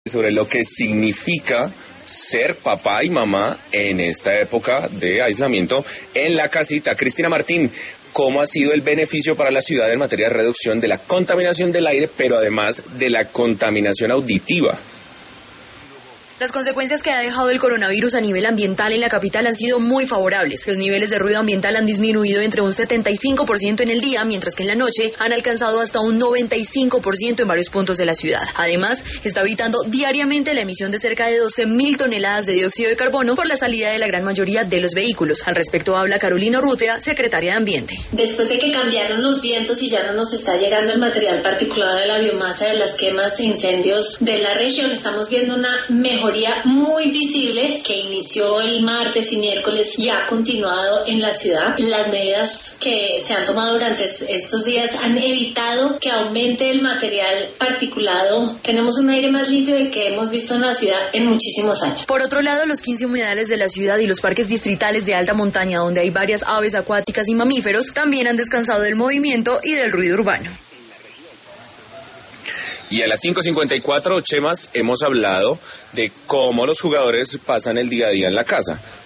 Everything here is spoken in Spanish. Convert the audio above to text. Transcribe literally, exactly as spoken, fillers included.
sobre lo que significa ser papá y mamá en esta época de aislamiento en la casita. Cristina Martín, ¿cómo ha sido el beneficio para la ciudad en materia de reducción de la contaminación del aire, pero además de la contaminación auditiva? Las consecuencias que ha dejado el coronavirus a nivel ambiental en la capital han sido muy favorables. Los niveles de ruido ambiental han disminuido entre un setenta y cinco por ciento en el día, mientras que en la noche han alcanzado hasta un noventa y cinco por ciento en varios puntos de la ciudad. Además, está evitando diariamente la emisión de cerca de doce mil toneladas de dióxido de carbono por la salida de la gran mayoría de los vehículos. Al respecto habla Carolina Urrutia, secretaria de Ambiente. Después de que cambiaron los vientos y ya no nos está llegando el material particulado de la biomasa de las quemas e incendios de la región, estamos viendo una mejora muy visible que inició el martes y miércoles y ha continuado en la ciudad. Las medidas que se han tomado durante estos días han evitado que aumente el material particulado. Tenemos un aire más limpio del que hemos visto en la ciudad en muchísimos años. Por otro lado, los quince humedales de la ciudad y los parques distritales de alta montaña, donde hay varias aves acuáticas y mamíferos, también han descansado del movimiento y del ruido urbano. Y a las cinco cincuenta y cuatro, Chemas, hemos hablado de cómo los jugadores pasan el día a día en la casa.